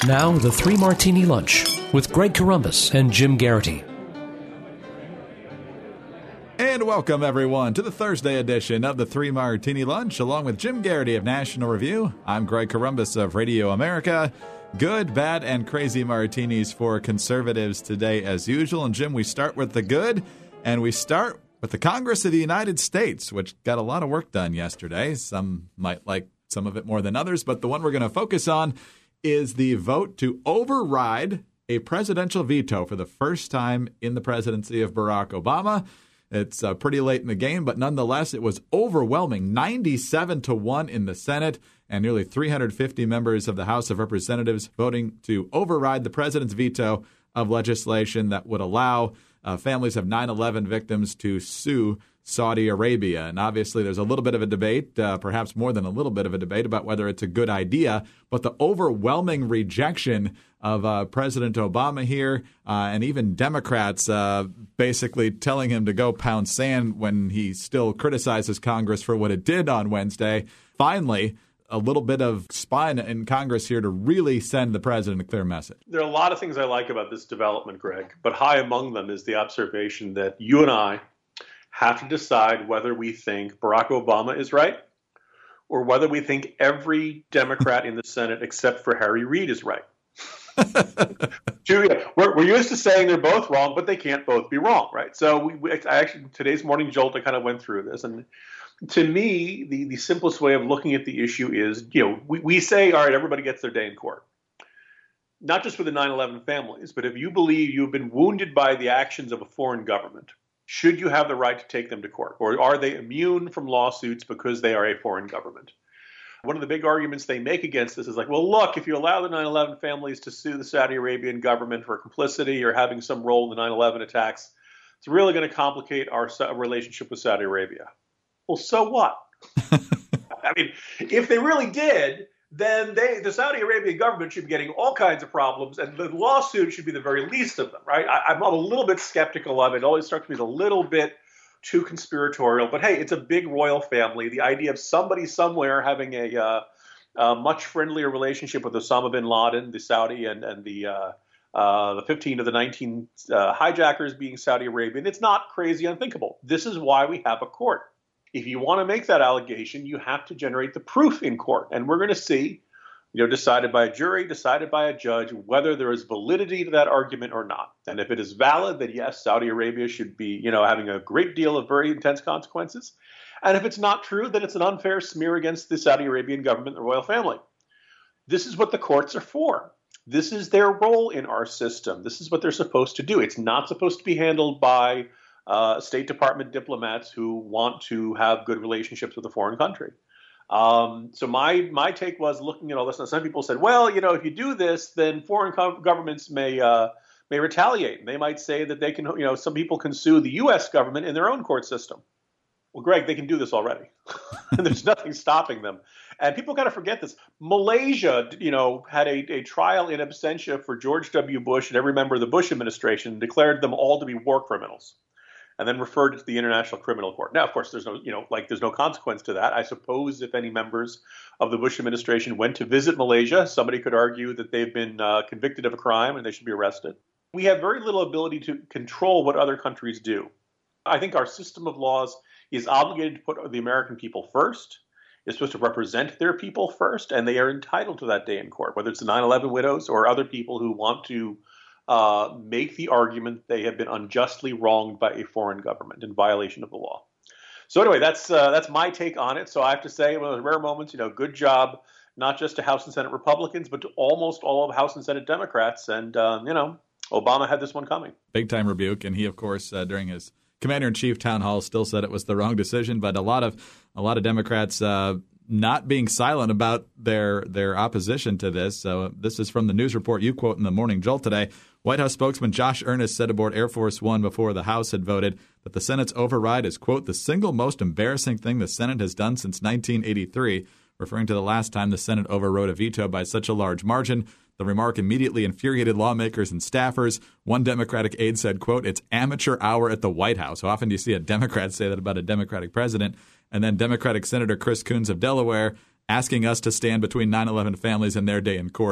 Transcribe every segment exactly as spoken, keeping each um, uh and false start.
Now, the Three Martini Lunch with Greg Corombos and Jim Garrity. And welcome, everyone, to the Thursday edition of the Three Martini Lunch, along with Jim Garrity of National Review. I'm Greg Corombos of Radio America. Good, bad, and crazy martinis for conservatives today, as usual. And, Jim, we start with the good, and we start with the Congress of the United States, which got a lot of work done yesterday. Some might like some of it more than others, but the one we're going to focus on is the vote to override a presidential veto for the first time in the presidency of Barack Obama. It's uh, pretty late in the game, but nonetheless, it was overwhelming, ninety-seven to one in the Senate, and nearly three hundred fifty members of the House of Representatives voting to override the president's veto of legislation that would allow uh, families of nine eleven victims to sue Saudi Arabia. And obviously, there's a little bit of a debate, uh, perhaps more than a little bit of a debate, about whether it's a good idea. But the overwhelming rejection of uh, President Obama here, uh, and even Democrats uh, basically telling him to go pound sand when he still criticizes Congress for what it did on Wednesday. Finally, a little bit of spine in Congress here to really send the president a clear message. There are a lot of things I like about this development, Greg, but high among them is the observation that you and I have to decide whether we think Barack Obama is right or whether we think every Democrat in the Senate except for Harry Reid is right. Julia, we're, we're used to saying they're both wrong, but they can't both be wrong, right? So we, we I actually, today's Morning Jolt, I kind of went through this. And to me, the, the simplest way of looking at the issue is, you know, we, we say, all right, everybody gets their day in court. Not just for the nine eleven families, but if you believe you've been wounded by the actions of a foreign government, should you have the right to take them to court? Or are they immune from lawsuits because they are a foreign government? One of the big arguments they make against this is like, well, look, if you allow the nine eleven families to sue the Saudi Arabian government for complicity or having some role in the nine eleven attacks, it's really going to complicate our relationship with Saudi Arabia. Well, so what? I mean, if they really did, then they, the Saudi Arabian government should be getting all kinds of problems, and the lawsuit should be the very least of them, right? I, I'm a little bit skeptical of it. It always strikes me as a little bit too conspiratorial. But hey, it's a big royal family. The idea of somebody somewhere having a, uh, a much friendlier relationship with Osama bin Laden, the Saudi, and, and the uh, uh, the fifteen of the nineteen uh, hijackers being Saudi Arabian, it's not crazy unthinkable. This is why we have a court. If you want to make that allegation, you have to generate the proof in court. And we're going to see, you know, decided by a jury, decided by a judge, whether there is validity to that argument or not. And if it is valid, then yes, Saudi Arabia should be, you know, having a great deal of very intense consequences. And if it's not true, then it's an unfair smear against the Saudi Arabian government and the royal family. This is what the courts are for. This is their role in our system. This is what they're supposed to do. It's not supposed to be handled by Uh, State Department diplomats who want to have good relationships with a foreign country. Um, so my my take was looking at all this, and some people said, well, you know, if you do this, then foreign co- governments may uh, may retaliate. They might say that they can, you know, some people can sue the U S government in their own court system. Well, Greg, they can do this already. There's nothing stopping them. And people got to forget this. Malaysia, you know, had a, a trial in absentia for George W. Bush and every member of the Bush administration, and declared them all to be war criminals, and then referred it to the International Criminal Court. Now, of course, there's no, you know, like there's no consequence to that. I suppose if any members of the Bush administration went to visit Malaysia, somebody could argue that they've been uh, convicted of a crime and they should be arrested. We have very little ability to control what other countries do. I think our system of laws is obligated to put the American people first. It's supposed to represent their people first, and they are entitled to that day in court, whether it's the nine eleven widows or other people who want to Uh, make the argument they have been unjustly wronged by a foreign government in violation of the law. So anyway, that's uh, that's my take on it. So I have to say, one of the rare moments, you know, good job, not just to House and Senate Republicans, but to almost all of House and Senate Democrats. And, uh, you know, Obama had this one coming. Big time rebuke. And he, of course, uh, during his commander-in-chief town hall still said it was the wrong decision. But a lot of a lot of Democrats uh, not being silent about their their opposition to this. So this is from the news report you quote in the Morning Jolt today. White House spokesman Josh Earnest said aboard Air Force One before the House had voted that the Senate's override is, quote, the single most embarrassing thing the Senate has done since nineteen eighty-three, referring to the last time the Senate overrode a veto by such a large margin. The remark immediately infuriated lawmakers and staffers. One Democratic aide said, quote, it's amateur hour at the White House. How often do you see a Democrat say that about a Democratic president? And then Democratic Senator Chris Coons of Delaware asking us to stand between nine eleven families and their day in court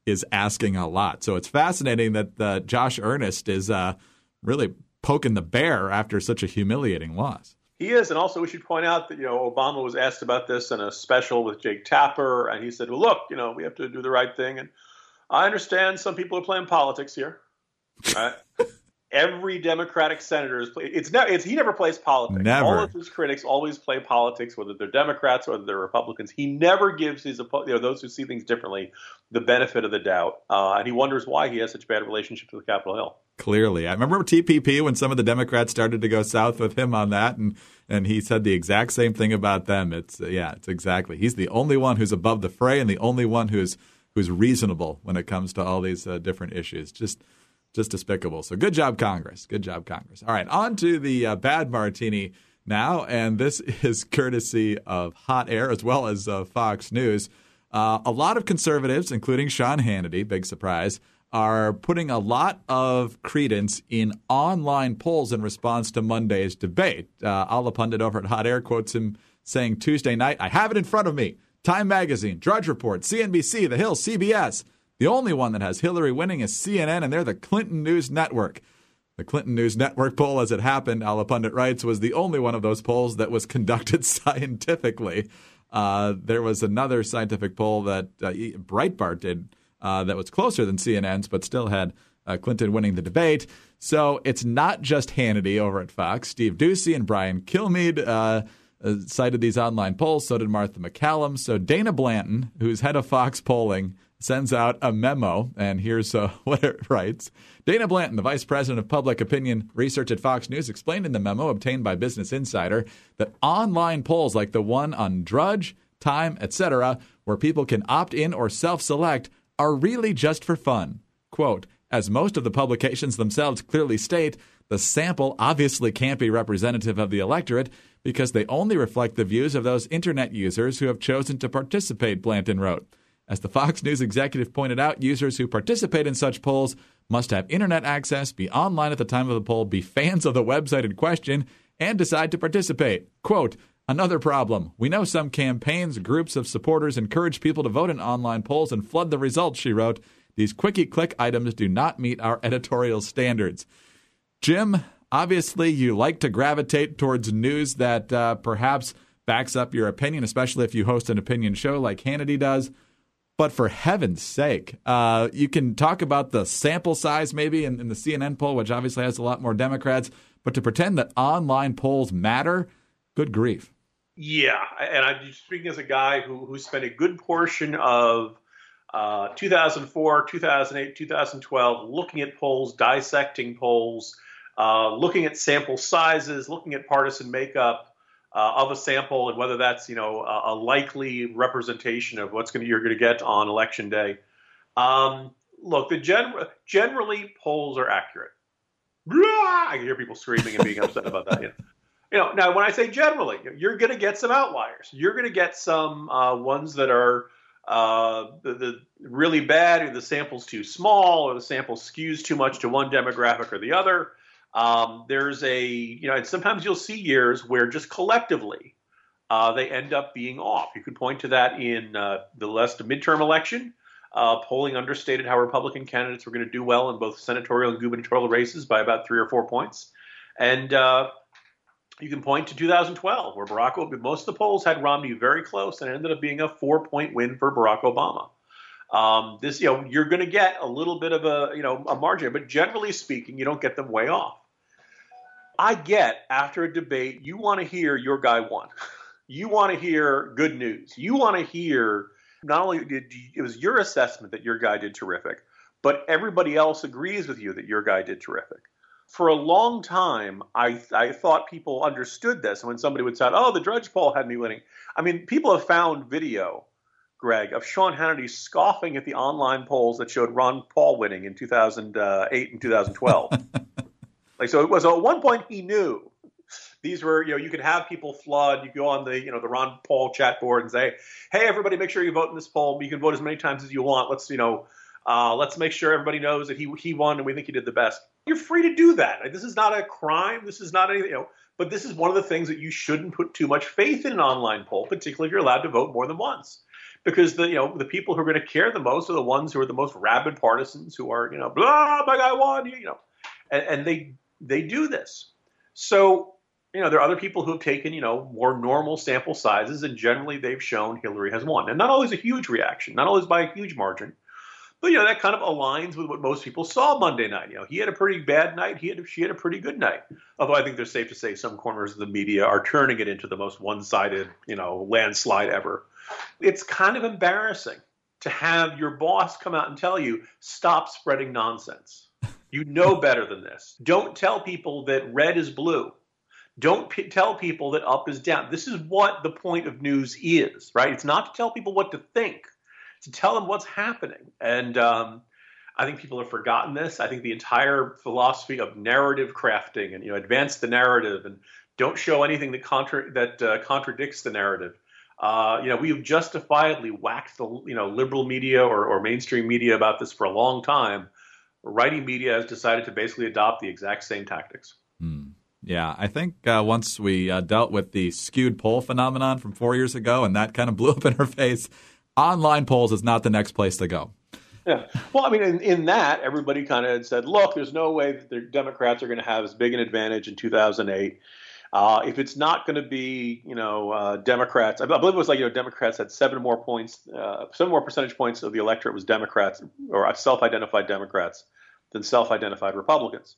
is asking a lot. So it's fascinating that uh, Josh Earnest is uh, really poking the bear after such a humiliating loss. He is, and also we should point out that, you know, Obama was asked about this in a special with Jake Tapper, and he said, well, look, you know, we have to do the right thing, and I understand some people are playing politics here. Right? Every Democratic senator is play, it's never it's he never plays politics. Never. All of his critics always play politics, whether they're Democrats or whether they're Republicans. He never gives his you know those who see things differently the benefit of the doubt, uh, and he wonders why he has such bad relationships with Capitol Hill. Clearly, I remember T P P when some of the Democrats started to go south with him on that, and and he said the exact same thing about them. It's uh, yeah, it's exactly. He's the only one who's above the fray, and the only one who's who's reasonable when it comes to all these uh, different issues. Just. Just despicable. So good job, Congress. Good job, Congress. All right, on to the uh, bad martini now, and this is courtesy of Hot Air as well as uh, Fox News. Uh, a lot of conservatives, including Sean Hannity, big surprise, are putting a lot of credence in online polls in response to Monday's debate. Uh, Alla Pundit over at Hot Air quotes him saying Tuesday night, I have it in front of me. Time Magazine, Drudge Report, C N B C, The Hill, C B S. The only one that has Hillary winning is C N N, and they're the Clinton News Network. The Clinton News Network poll, as it happened, Alla Pundit writes, was the only one of those polls that was conducted scientifically. Uh, there was another scientific poll that uh, Breitbart did uh, that was closer than C N N's, but still had uh, Clinton winning the debate. So it's not just Hannity over at Fox. Steve Doocy and Brian Kilmeade uh, uh, cited these online polls. So did Martha McCallum. So Dana Blanton, who's head of Fox polling, sends out a memo, and here's uh, what it writes. Dana Blanton, the vice president of public opinion research at Fox News, explained in the memo obtained by Business Insider that online polls like the one on Drudge, Time, et cetera, where people can opt in or self-select, are really just for fun. Quote, as most of the publications themselves clearly state, the sample obviously can't be representative of the electorate because they only reflect the views of those Internet users who have chosen to participate, Blanton wrote. As the Fox News executive pointed out, users who participate in such polls must have Internet access, be online at the time of the poll, be fans of the website in question, and decide to participate. Quote, another problem. We know some campaigns, groups of supporters encourage people to vote in online polls and flood the results, she wrote. These quickie-click items do not meet our editorial standards. Jim, obviously you like to gravitate towards news that uh, perhaps backs up your opinion, especially if you host an opinion show like Hannity does. But for heaven's sake, uh, you can talk about the sample size maybe in, in the C N N poll, which obviously has a lot more Democrats, but to pretend that online polls matter, good grief. Yeah, and I'm speaking as a guy who, who spent a good portion of uh, two thousand four, two thousand eight, two thousand twelve looking at polls, dissecting polls, uh, looking at sample sizes, looking at partisan makeup. Uh, of a sample and whether that's, you know, a, a likely representation of what's going to you're going to get on election day. Um, look, the gen- generally polls are accurate. I can hear people screaming and being upset about that. You know. you know, now when I say generally, you're going to get some outliers. You're going to get some uh, ones that are uh, the, the really bad, or the sample's too small, or the sample skews too much to one demographic or the other. Um, there's a, you know, and sometimes you'll see years where just collectively uh, they end up being off. You could point to that in uh, the last midterm election. Uh, polling understated how Republican candidates were going to do well in both senatorial and gubernatorial races by about three or four points. And uh, you can point to two thousand twelve, where Barack Obama, most of the polls had Romney very close, and it ended up being a four-point win for Barack Obama. Um, this, you know, you're going to get a little bit of a, you know, a margin, but generally speaking, you don't get them way off. I get after a debate, you want to hear your guy won. You want to hear good news. You want to hear not only did you, it was your assessment that your guy did terrific, but everybody else agrees with you that your guy did terrific. For a long time, I I thought people understood this. And when somebody would say, oh, the Drudge poll had me winning. I mean, people have found video, Greg, of Sean Hannity scoffing at the online polls that showed Ron Paul winning in two thousand eight and two thousand twelve. Like, so it was at one point he knew these were, you know, you could have people flood. You go on the, you know, the Ron Paul chat board and say, hey, everybody, make sure you vote in this poll. You can vote as many times as you want. Let's, you know, uh, let's make sure everybody knows that he he won and we think he did the best. You're free to do that. Like, this is not a crime. This is not anything, you know, but this is one of the things that you shouldn't put too much faith in an online poll, particularly if you're allowed to vote more than once. because the you know the people who are going to care the most are the ones who are the most rabid partisans, who are you know blah my guy won, you know, and, and they they do this. So you know there are other people who have taken you know more normal sample sizes, and generally they've shown Hillary has won, and not always a huge reaction, not always by a huge margin. But, you know, that kind of aligns with what most people saw Monday night. You know, he had a pretty bad night. He had, she had a pretty good night. Although I think they're safe to say some corners of the media are turning it into the most one-sided, you know, landslide ever. It's kind of embarrassing to have your boss come out and tell you, stop spreading nonsense. You know better than this. Don't tell people that red is blue. Don't p- tell people that up is down. This is what the point of news is, right? It's not to tell people what to think. To tell them what's happening. And um, I think people have forgotten this. I think the entire philosophy of narrative crafting and, you know, advance the narrative and don't show anything that contra- that uh, contradicts the narrative. Uh, you know, we've justifiably whacked the, you know, liberal media or, or mainstream media about this for a long time. Righty media has decided to basically adopt the exact same tactics. Hmm. Yeah, I think uh, once we uh, dealt with the skewed poll phenomenon from four years ago and that kind of blew up in our face, online polls is not the next place to go. Yeah. Well, I mean, in, in that, everybody kind of said, look, there's no way that the Democrats are going to have as big an advantage in two thousand eight. Uh, if it's not going to be, you know, uh, Democrats, I believe it was like, you know, Democrats had seven more points, uh, seven more percentage points of the electorate was Democrats or self-identified Democrats than self-identified Republicans.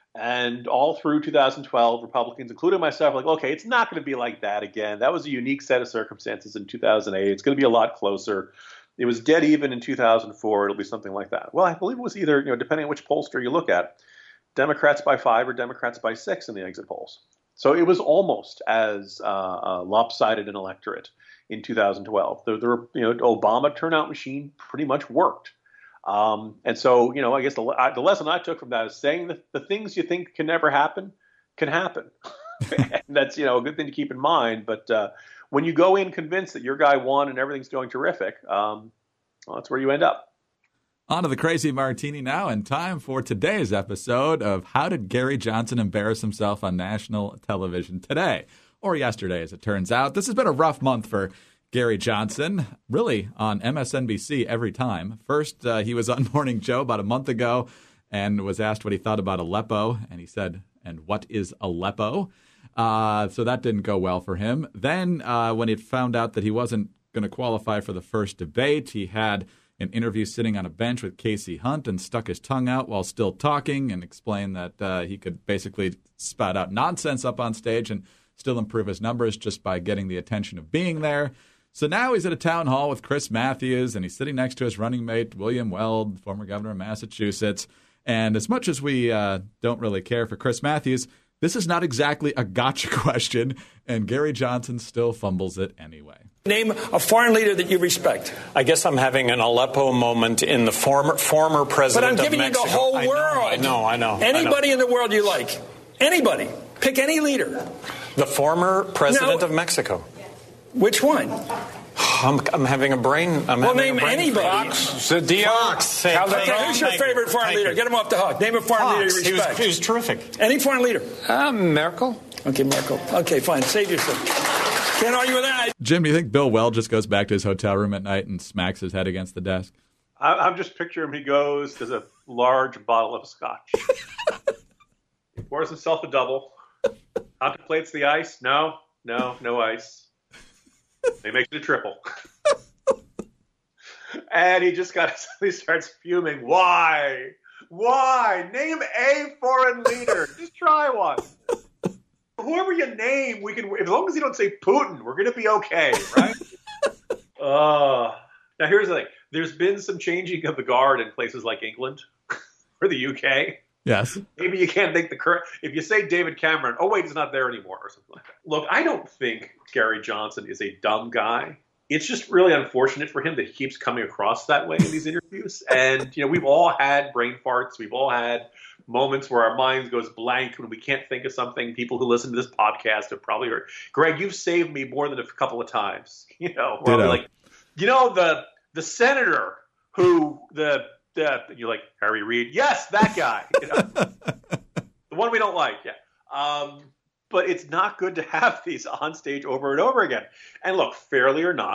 And all through two thousand twelve, Republicans, including myself, were like, okay, it's not going to be like that again. That was a unique set of circumstances in two thousand eight. It's going to be a lot closer. It was dead even in two thousand four. It'll be something like that. Well, I believe it was either, you know, depending on which pollster you look at, Democrats by five or Democrats by six in the exit polls. So it was almost as uh, uh, lopsided an electorate in two thousand twelve. The, the you know, Obama turnout machine pretty much worked. Um, and so, you know, I guess the, I, the lesson I took from that is saying that the things you think can never happen can happen. And that's, you know, a good thing to keep in mind. But uh, when you go in convinced that your guy won and everything's going terrific, um, well, that's where you end up. On to the Crazy Martini now, and time for today's episode of How Did Gary Johnson Embarrass Himself on National Television Today? Or yesterday, as it turns out. This has been a rough month for Gary Johnson, really on M S N B C every time. First, uh, he was on Morning Joe about a month ago and was asked what he thought about Aleppo, and he said, and what is Aleppo? Uh, so that didn't go well for him. Then uh, when he found out that he wasn't going to qualify for the first debate, he had an interview sitting on a bench with Casey Hunt and stuck his tongue out while still talking and explained that uh, he could basically spout out nonsense up on stage and still improve his numbers just by getting the attention of being there. So now he's at a town hall with Chris Matthews, and he's sitting next to his running mate, William Weld, former governor of Massachusetts. And as much as we uh, don't really care for Chris Matthews, this is not exactly a gotcha question, and Gary Johnson still fumbles it anyway. Name a foreign leader that you respect. I guess I'm having an Aleppo moment in the former former president of Mexico. But I'm giving you the whole I world. Know, I know, I know. Anybody I know. in the world you like. Anybody. Pick any leader. The former president No. of Mexico. Which one? I'm, I'm having a brain. I'm Well, having name a brain anybody. Fox. Fox. Say, Okay, who's your favorite foreign leader? Get him off the hook. Name a foreign Fox. leader you He was, respect. he was terrific. Any foreign leader. Uh, Merkel. Okay, Merkel. Okay, fine. Save yourself. Can't argue with that. Jim, do you think Bill Weld just goes back to his hotel room at night and smacks his head against the desk? I, I'm just picturing him. He goes, there's a large bottle of scotch. He pours himself a double. Contemplates the ice. No, no, no ice. He makes it a triple. And he just got he starts fuming. Why? Why? Name a foreign leader. Just try one. Whoever you name, we can. As long as you don't say Putin, we're going to be okay, right? uh, now here's the thing. There's been some changing of the guard in places like England or the U K. Yes. Maybe you can't think the current. If you say David Cameron, oh wait, he's not there anymore, or something like that. Look, I don't think Gary Johnson is a dumb guy. It's just really unfortunate for him that he keeps coming across that way in these interviews. And you know, we've all had brain farts. We've all had moments where our minds goes blank when we can't think of something. People who listen to this podcast have probably heard. Greg, you've saved me more than a couple of times. You know, where I'll be like, you know, the the senator who the. Uh, you're like, Harry Reid? Yes, that guy. You know? The one we don't like, yeah. Um, but it's not good to have these on stage over and over again. And look, fairly or not,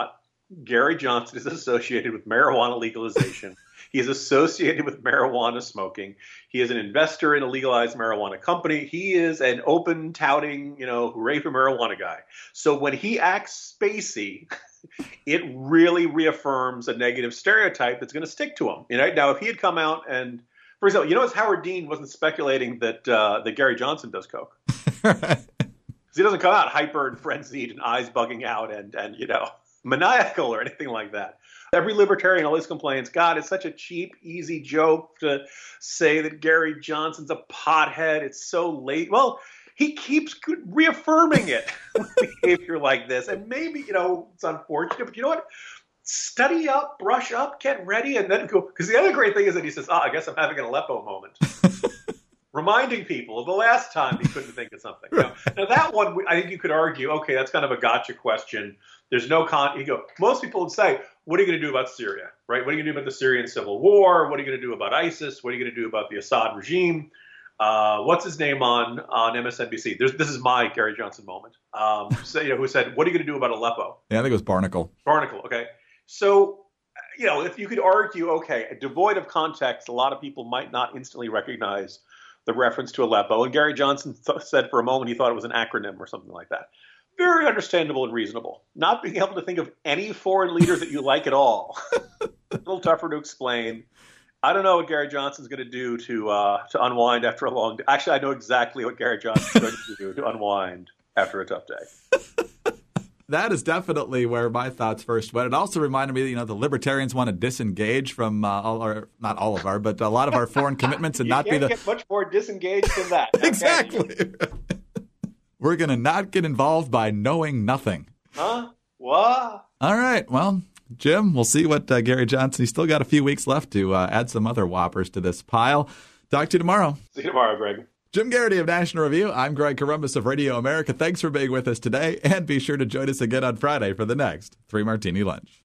Gary Johnson is associated with marijuana legalization. He is associated with marijuana smoking. He is an investor in a legalized marijuana company. He is an open touting, you know, hooray for marijuana guy. So when he acts spacey, it really reaffirms a negative stereotype that's going to stick to him. You know, now if he had come out and, for example, you notice Howard Dean wasn't speculating that uh, that Gary Johnson does coke. Because he doesn't come out hyper and frenzied and eyes bugging out and and you know maniacal or anything like that. Every libertarian always complains, God, it's such a cheap, easy joke to say that Gary Johnson's a pothead. It's so late. Well, he keeps reaffirming it with behavior like this. And maybe, you know, it's unfortunate, but you know what? Study up, brush up, get ready, and then go. Because the other great thing is that he says, oh, I guess I'm having an Aleppo moment. Reminding people of the last time he couldn't think of something. You know? Now, that one, I think you could argue, okay, that's kind of a gotcha question. There's no con. You go. Most people would say, what are you going to do about Syria, right? What are you going to do about the Syrian civil war? What are you going to do about ISIS? What are you going to do about the Assad regime? Uh, what's his name on on M S N B C? There's, this is my Gary Johnson moment. Um, so, you know, who said, what are you going to do about Aleppo? Yeah, I think it was Barnacle. Barnacle, okay. So, you know, if you could argue, okay, devoid of context, a lot of people might not instantly recognize the reference to Aleppo. And Gary Johnson th- said for a moment he thought it was an acronym or something like that. Very understandable and reasonable. Not being able to think of any foreign leaders that you like at all. A little tougher to explain. I don't know what Gary Johnson's going to do to uh, to unwind after a long day. Actually, I know exactly what Gary Johnson's going to do to unwind after a tough day. That is definitely where my thoughts first went. It also reminded me that, you know, the libertarians want to disengage from uh, all our, not all of our, but a lot of our foreign commitments and you not can't be the. Get much more disengaged than that. Exactly. We're going to not get involved by knowing nothing. Huh? What? All right. Well, Jim, we'll see what uh, Gary Johnson, he's still got a few weeks left to uh, add some other whoppers to this pile. Talk to you tomorrow. See you tomorrow, Greg. Jim Garrity of National Review. I'm Greg Corombos of Radio America. Thanks for being with us today, and be sure to join us again on Friday for the next Three Martini Lunch.